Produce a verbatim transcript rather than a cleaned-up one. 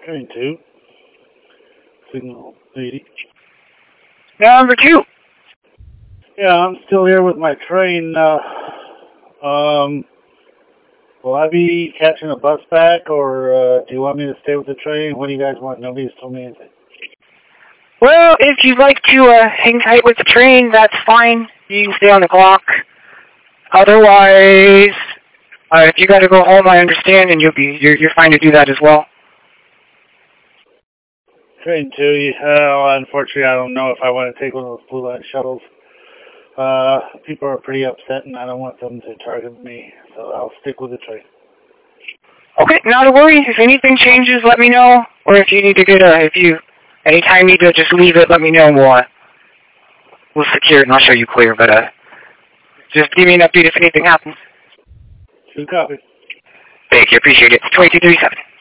Train two. Signal eighty. Number two. Yeah, I'm still here with my train. Uh, um, will I be catching a bus back, or uh, do you want me to stay with the train? What do you guys want? Nobody's told me anything. Well, if you'd like to uh, hang tight with the train, that's fine. You can stay on the clock. Otherwise, uh, if you got to go home, I understand, and you'll be you're, you're fine to do that as well. Train two. Uh, unfortunately, I don't know if I want to take one of those blue light shuttles. Uh, people are pretty upset, and I don't want them to target me, so I'll stick with the train. Okay, not a worry. If anything changes, let me know. Or if you need to get a, if you, anytime you need to just leave it, let me know, and we'll, uh, we'll secure it, and I'll show you clear. But uh, just give me an update if anything happens. Good copy. Thank you, appreciate it. twenty-two thirty-seven.